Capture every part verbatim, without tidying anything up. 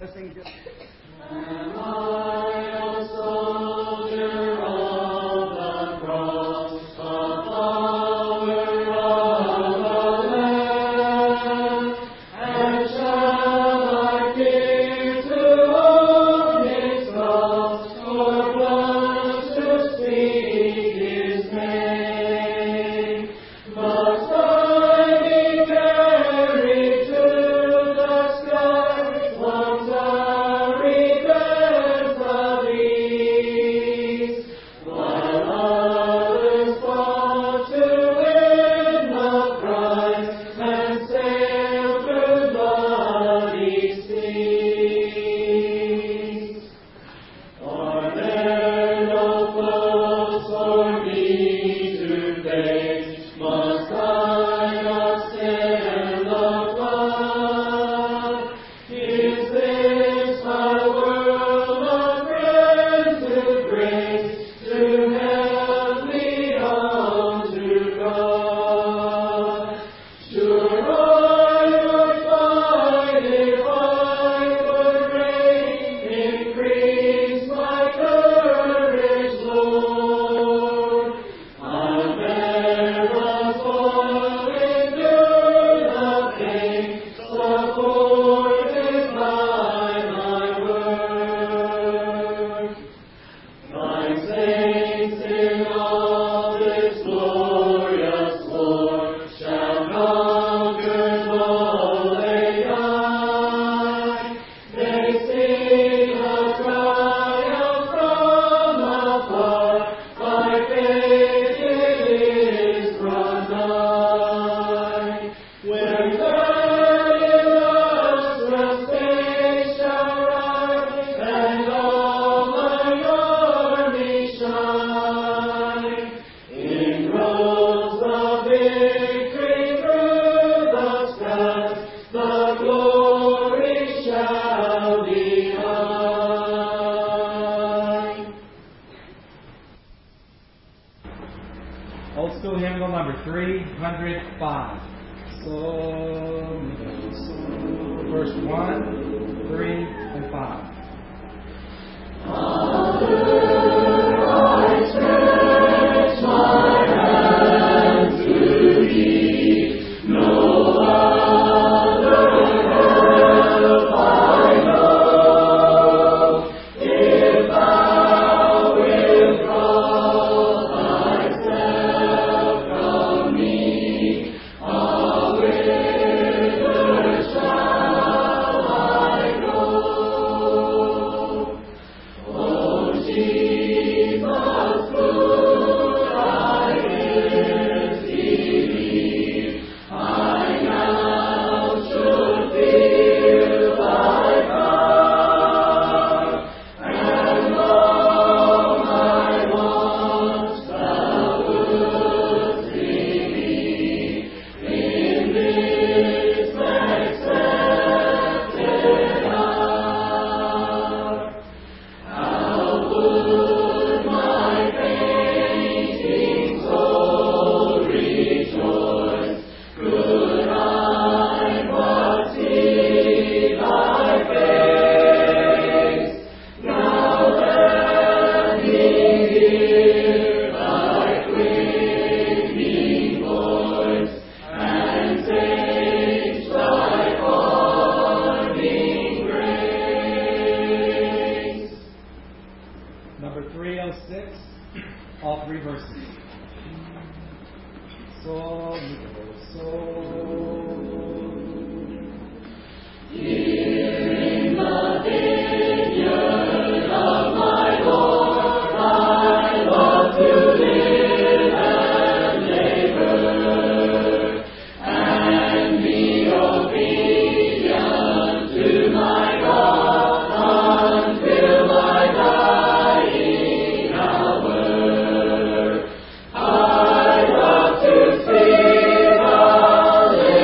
I love to see the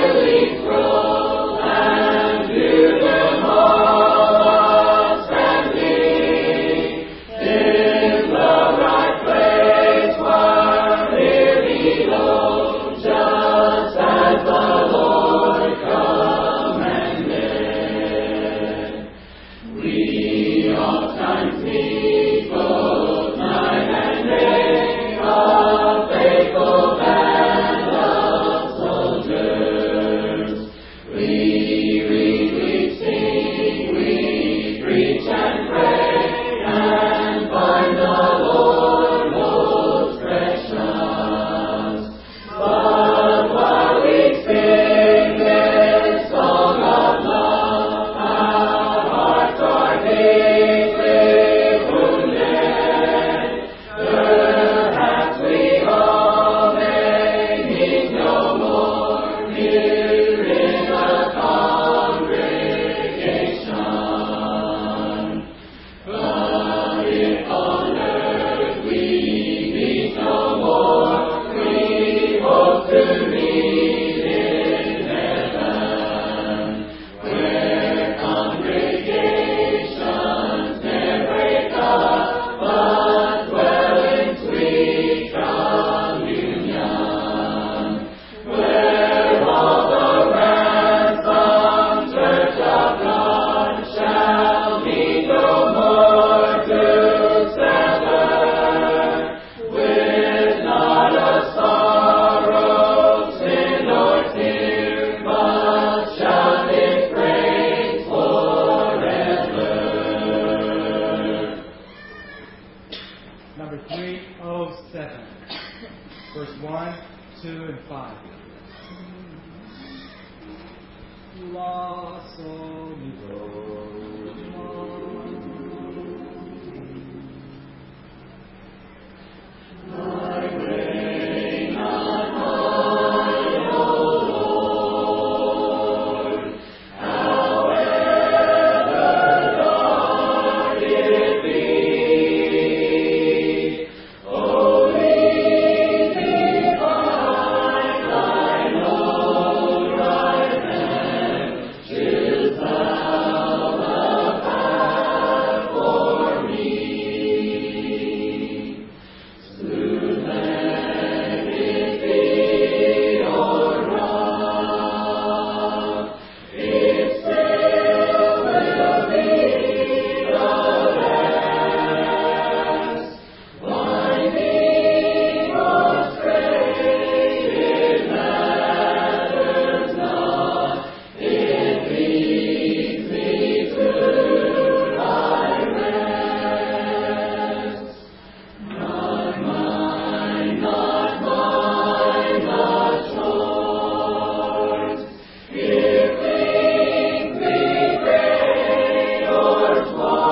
and five. La, sol, mi, do, my way, not mine, O Lord. However dark it be, O lead me by thine own right hand, till thou the path for me. Smooth let it be, or rough, it still will be the best. Winding or straight, it matters not, it leads me to thy rest. Not mine, not mine, the shores, if things be great or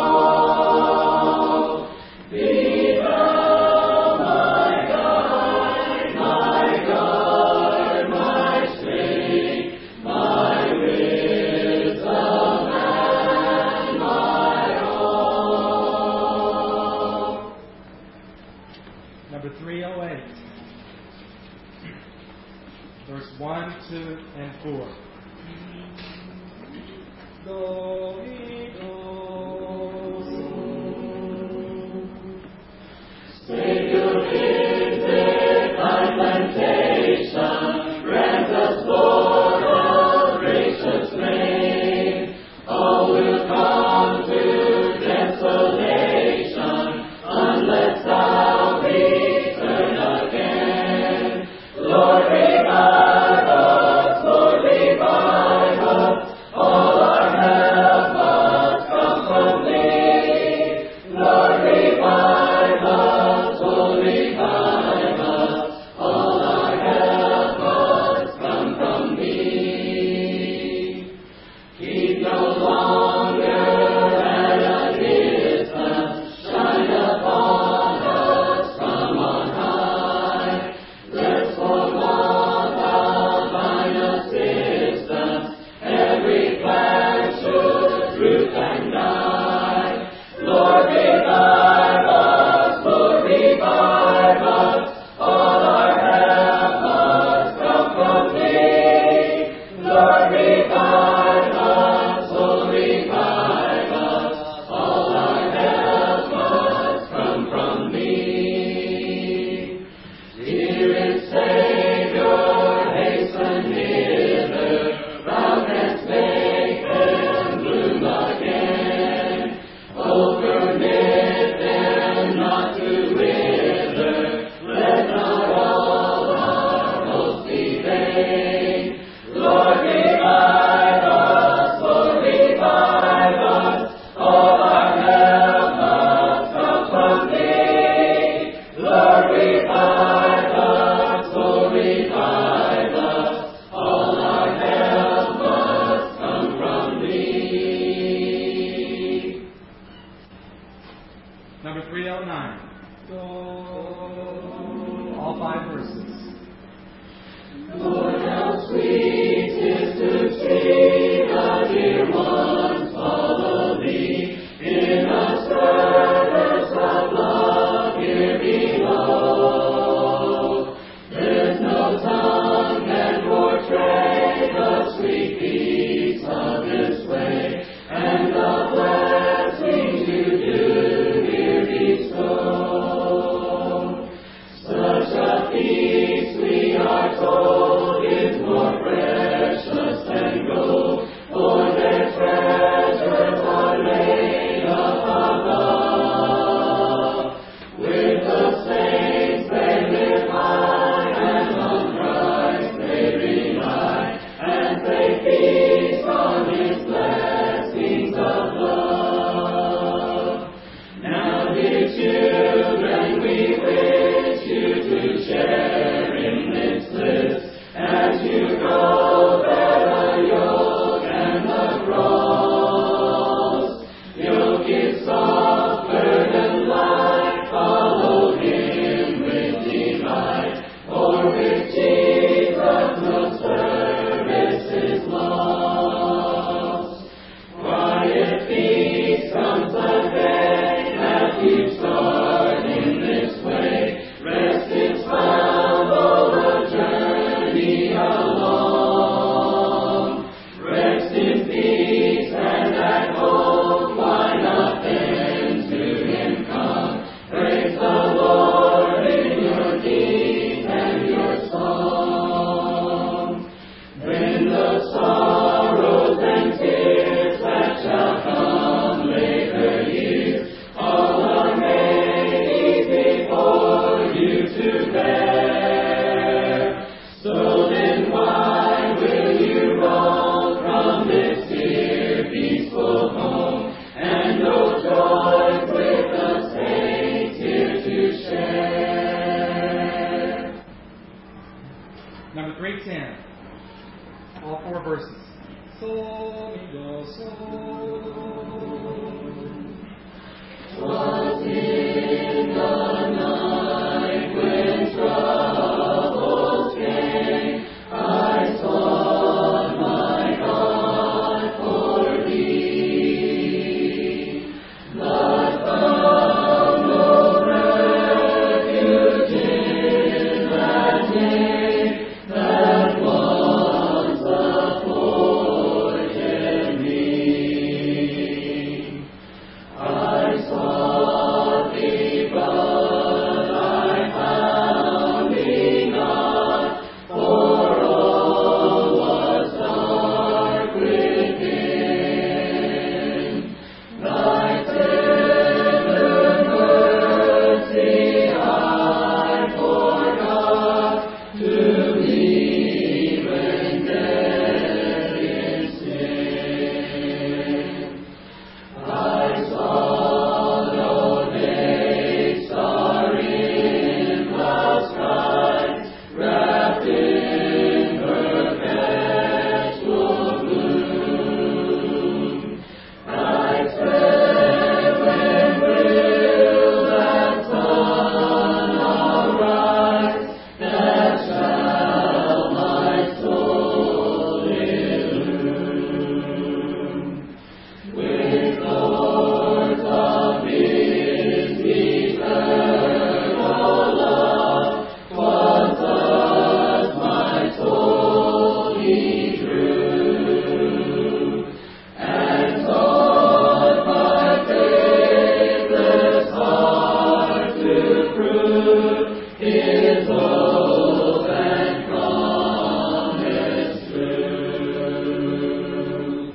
small. Be thou my guide, my guard, my strength, my wisdom, and my all. Number three oh eight. Verse one, two, and four. Do, mi, do, sol. Savior, visit thy plantation, grant us, Lord, a gracious rain. All will come to desolation unless thou return again. Lord, revive us, Lord, revive us. All our help must come from thee. Lord, revive us, Lord, revive us. All our help must come from thee. Keep no longer at a distance, shine upon us from on high. Lest for want of thine assistance, every plan should droop and die. Lord, revive us, Lord, revive us. All our help must come from thee. Lord, revive us, Lord, revive us. All our help must come from thee. Dearest Savior, hasten hither. Thou canst make them bloom again. Oh, permit them not to wither. Let not all our hopes be vain. Lord, revive us, Lord, revive us. All our help must come from thee. Lord, revive us, Lord, revive us. All our help must come from thee. Number three oh nine. All five verses. Lord, how sweet is to see the dear ones follow thee in a service of love here below. There's no time Number three ten. All four verses. Sol, mi, do, sol. Was in the night when troubles came, I sought my God for thee, but found no refuge in that name that once appointed me. I sought thee, but I found thee not, for all was dark within. Thy tender mercy I forgot to leave when dead in sin. I saw no day star in the skies, wrapped in perpetual gloom. I said, when will that sun arise, that shall my soul illume? With Lords of His eternal love, 'twas thus my soul He drew, and taught my faithless heart to prove His hope and promise true.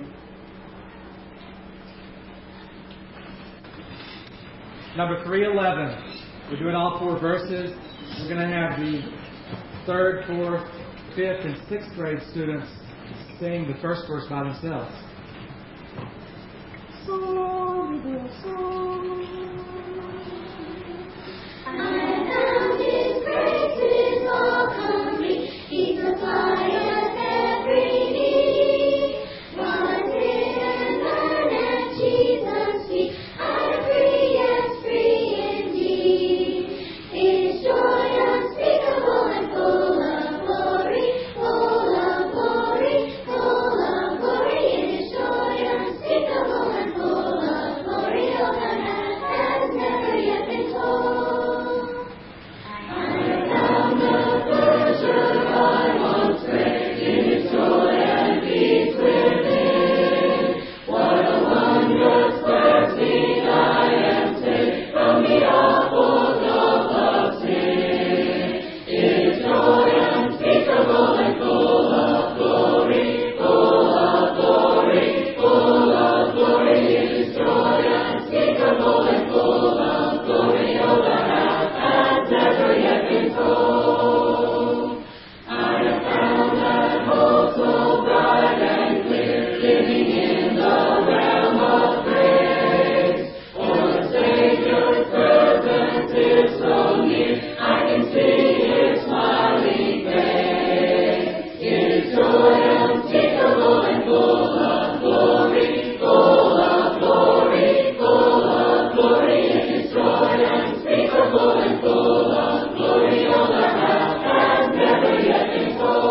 Number three eleven. We're doing all four verses. We're going to have the third, fourth, fifth, and sixth grade students sing the first verse by themselves. I found His graces all complete. He supplieth every need. Once in learn at Jesus' feet, I'm free, yes, free indeed. His joy unspeakable and full of glory, full of glory, full of glory. His joy unspeakable and full of glory, oh, that has never yet been told. I found the pleasure I once craved in His joy and peace within. What a wondrous blessing I am saved from the awful gulf of sin. His joy unspeakable and full of glory, full of glory, full of glory. His joy unspeakable and full of glory, oh, the half has never yet been told. I have found that hope so bright and clear, living in the realm of grace. For the Savior's presence is so near, I can see His smiling face. His joy unspeakable and full of glory, full of glory, full of glory. His joy unspeakable and full of glory, oh, the half has never yet been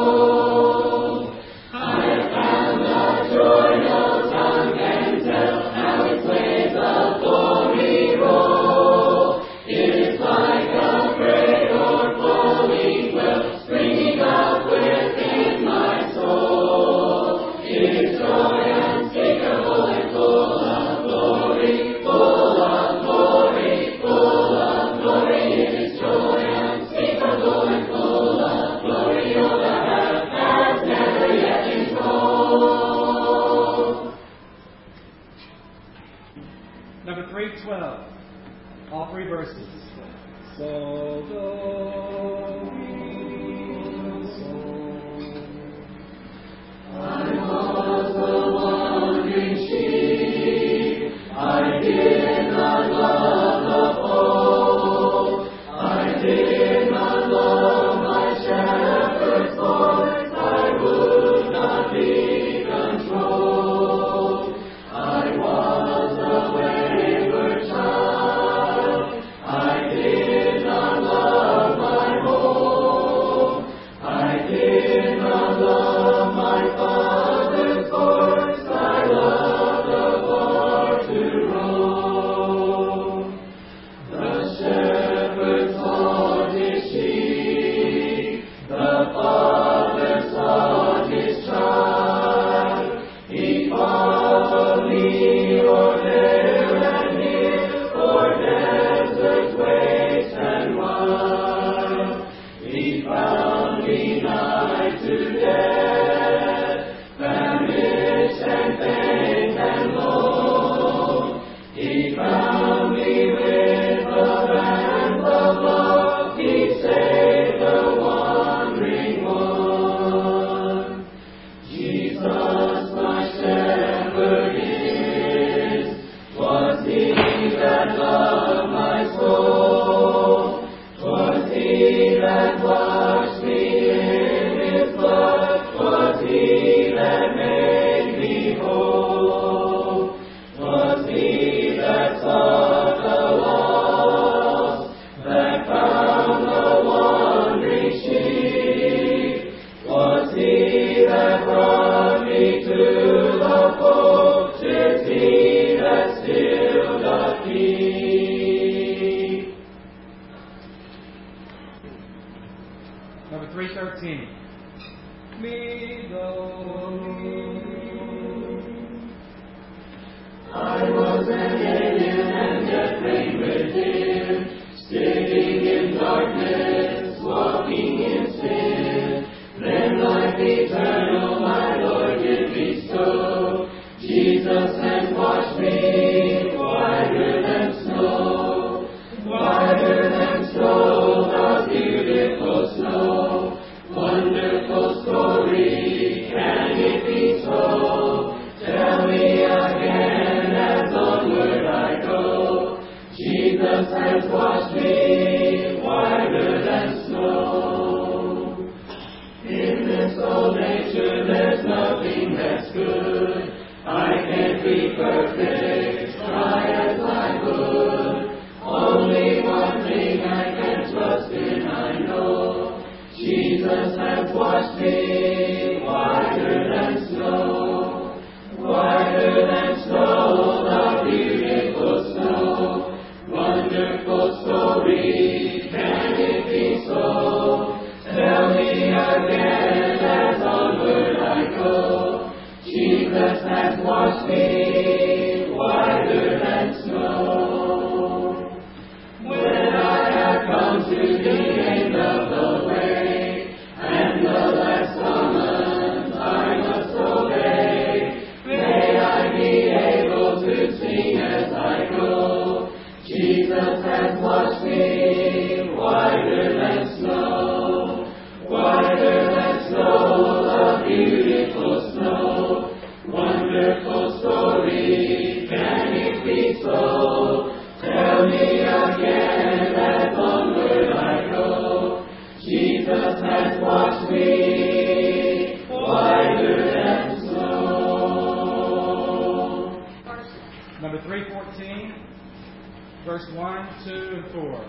told. I have found the joy no tongue can tell, how its waves of glory roll. It is like a great o'erflowing well, springing up within my soul. His joy unspeakable and full of glory, full of glory, full of glory. His joy unspeakable and full of glory, oh, the half has never yet been told. Number three twelve. All three verses. So, do, mi, so. I was a wandering sheep, I did not love the fold, I did not love my shepherd's voice. thirteen. Me I was an alien and yet reigned within, sitting in darkness, walking in sin. Then life eternal my Lord did bestow. Jesus has washed me whiter than snow, whiter than snow, the beautiful snow. Wonderful story, can it be so? Tell me again as onward I go. Jesus has washed me whiter than snow. In this old nature there's nothing that's good. I can't be perfect, try as I would. Only one thing I can trust in, I know. Jesus has washed me whiter than snow, whiter than snow, the beautiful snow. Wonderful story, can it be so? Tell me again as onward I go. Jesus has washed me whiter than snow. When I have come to the end of the way, and the last summons I must obey, may I be able to sing as I go. Jesus has washed me whiter than snow, whiter than snow, the beautiful snow. Wonderful story, can it be so? Tell me again as onward I go. Jesus has washed me whiter than snow. Number three fourteen, verse one, two, and four.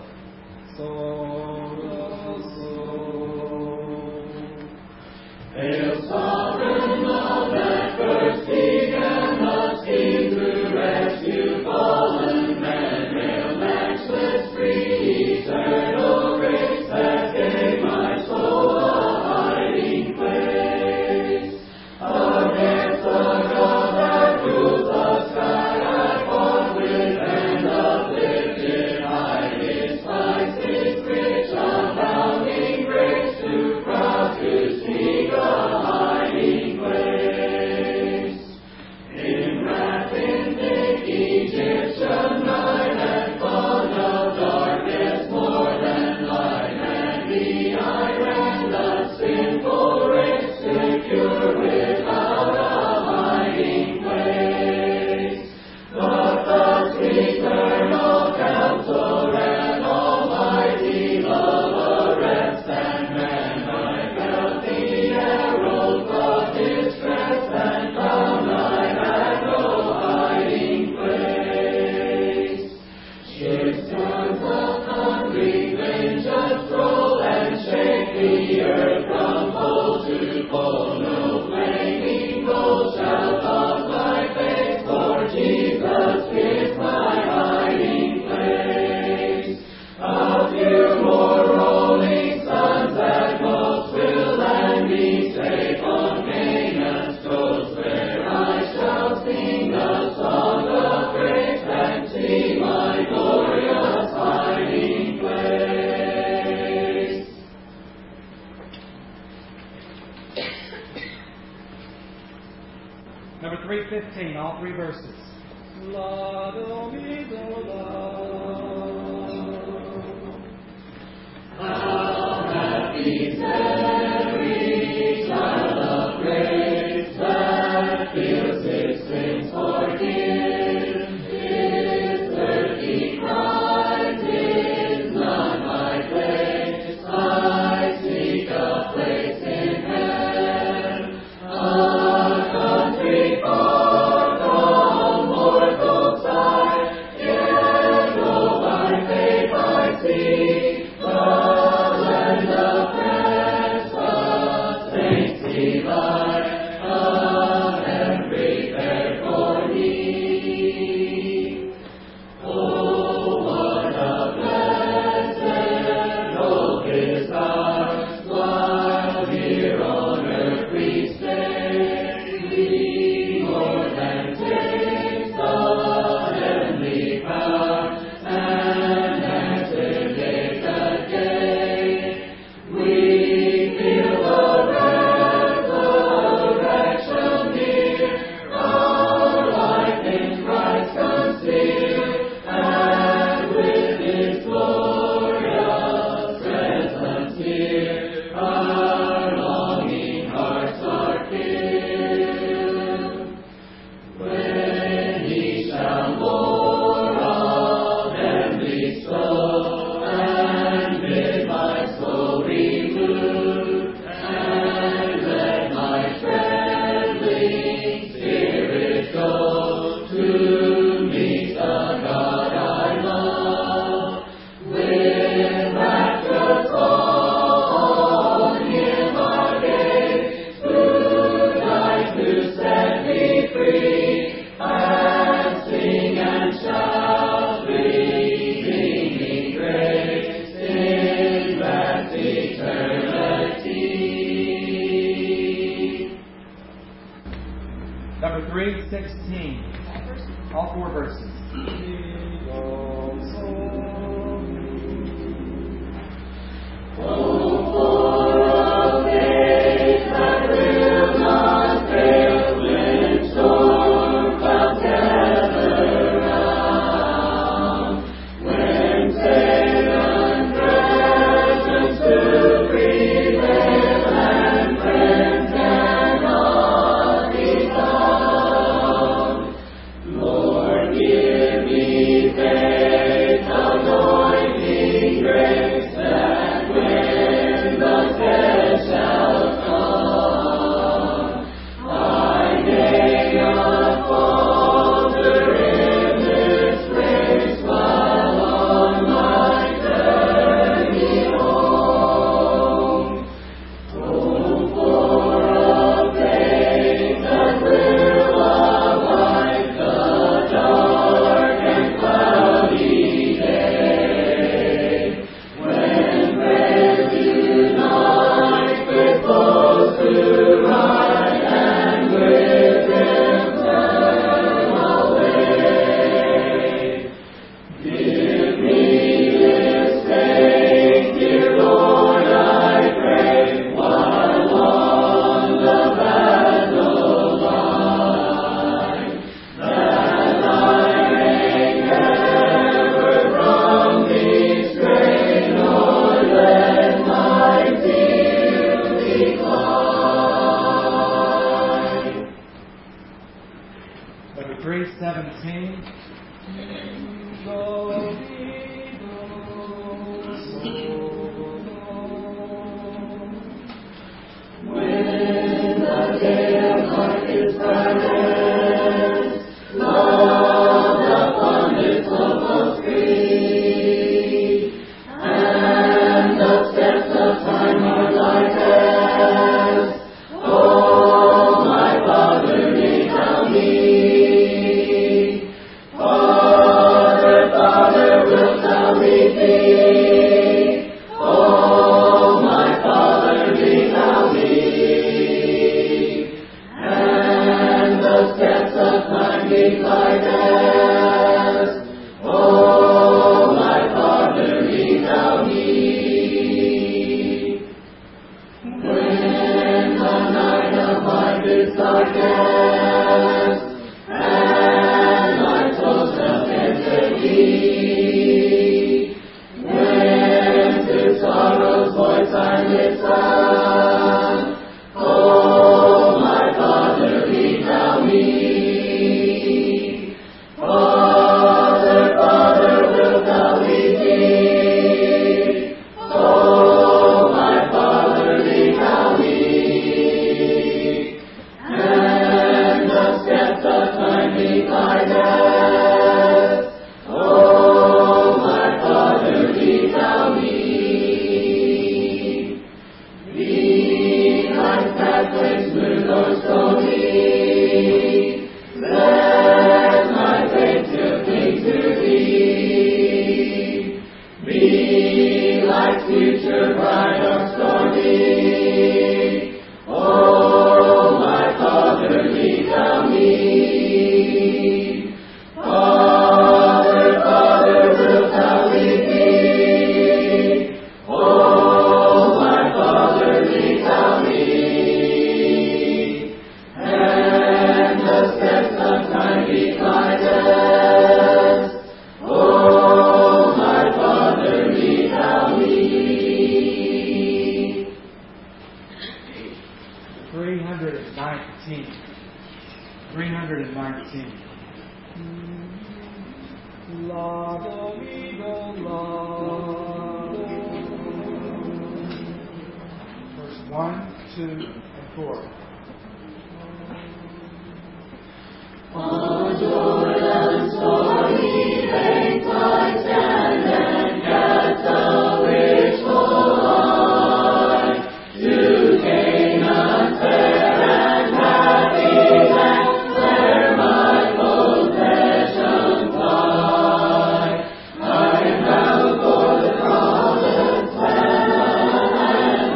Soul, soul. Hail, sovereign love that first began the scheme to rescue fallen man. Hail, matchless, free, eternal grace that gave my soul a hiding place. Against the God that rules the sky, I fought with and uplifted high. His price is rich, abounding grace, too proud to seek a hiding place. In wrath, in thick Egyptian night, and fog of darkness more than light, and behind ran the sinful race, secure without a hiding place. But the sweet eternal counsel and almighty love arrest and man, I felt the arrows of distress and found I had no hiding place. Ships tons of thundering vengeance roll and shake the earth from pole to pole. No flaming bolt shall cause my face, for Jesus is my hiding place. A few more rolling suns at most will land me safe on Canaan's coast, where I shall sing a song of praise and see my glorious hiding place. Number three fifteen, all three verses. La do mi do la. How happy is every child of grace that feels his sins forgiven. His earthly pride is not my place. I seek a place in heaven, a country far from mortal sight. Yet though by faith I see the land of three sixteen. All four verses.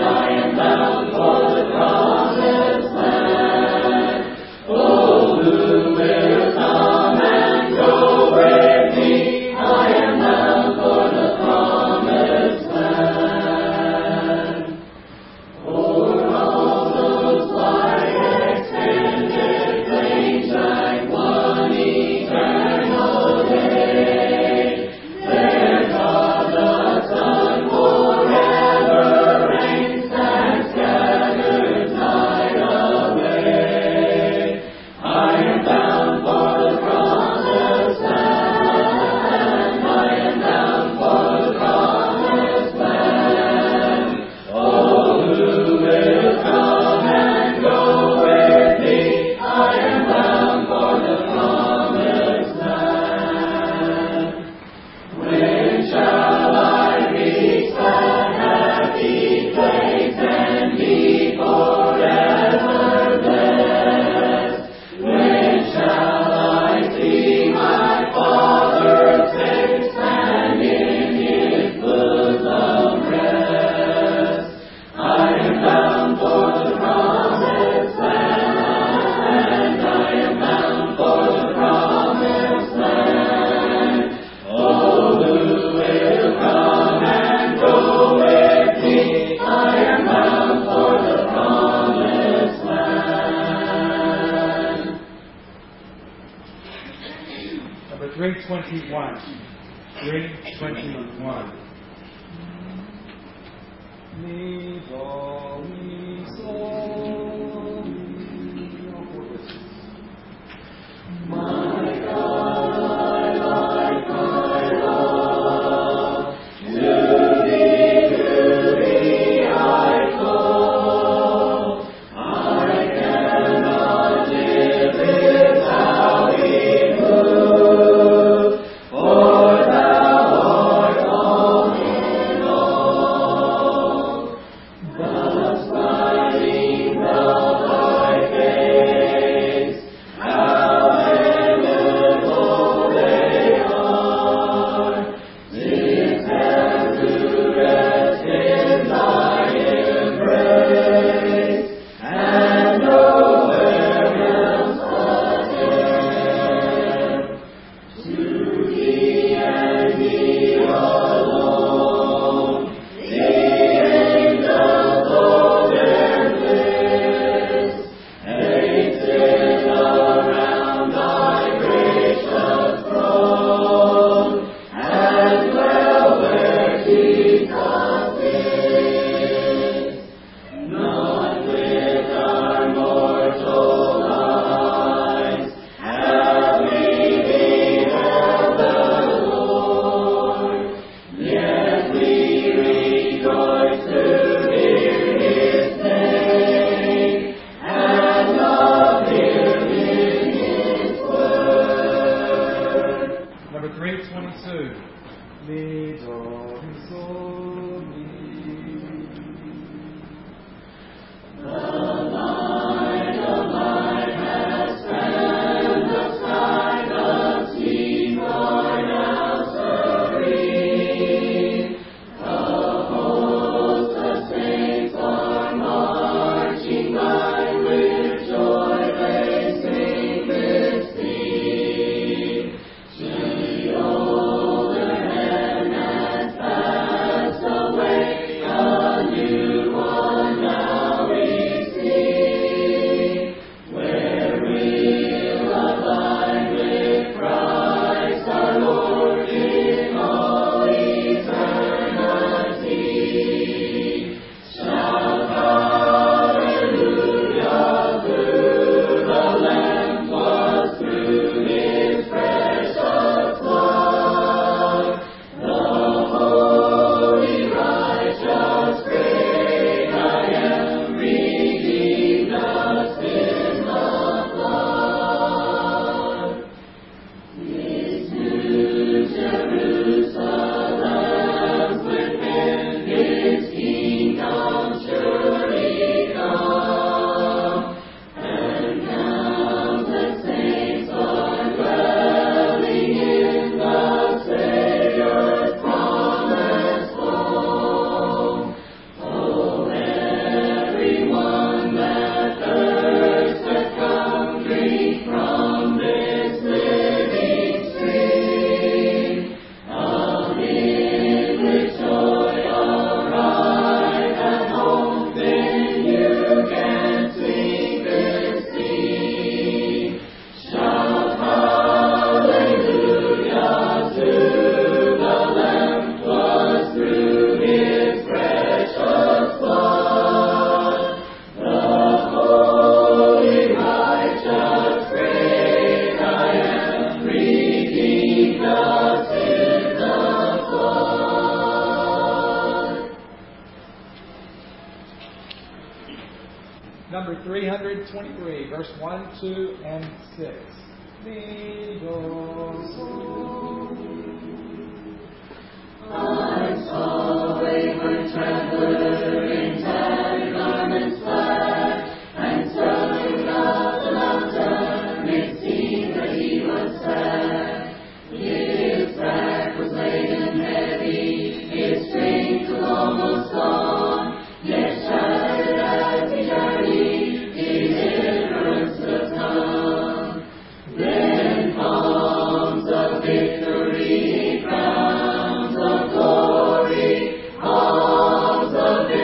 Oh, twenty-one. three twenty-one. Mi, do, mi, sol, mi. All four verses. My God, my God, love, to thee, to thee I call. I cannot live without thee, move, for thou art all in all. Thus lighting thou thy face, how Number three twenty-three, verse one, two, and six. Mi, do, sol. I saw a wayward traveler in tattered garments black, and stumbling up the mountain, it seemed that he was sad. His back was laden heavy, his strength was almost gone, yet shattered as he journeyed, his endurance was none. Then palms of victory, crowns of glory, palms of victory.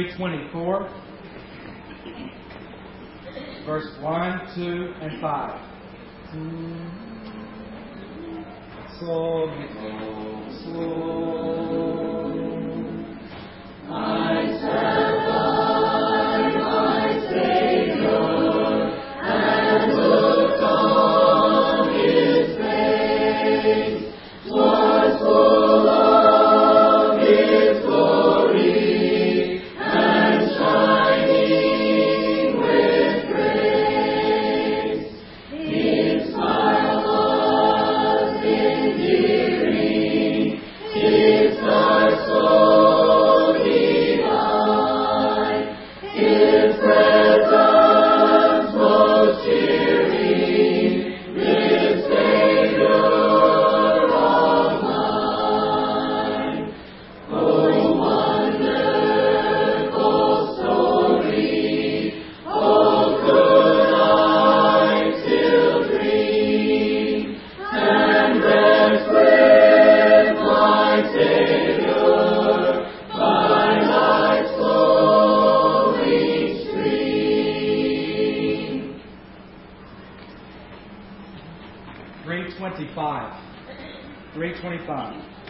three twenty-four, verse one, two, and five. So, so, I sat by my Savior and looked on His face. 'Twas full of His glory and shining with grace. His smile was endearing, His dark soul divine, His presence most cheering, this Savior of mine. Oh, wonderful story, oh, could I still dream and rest with my Savior by life's flowing stream. three twenty-five. three twenty-five.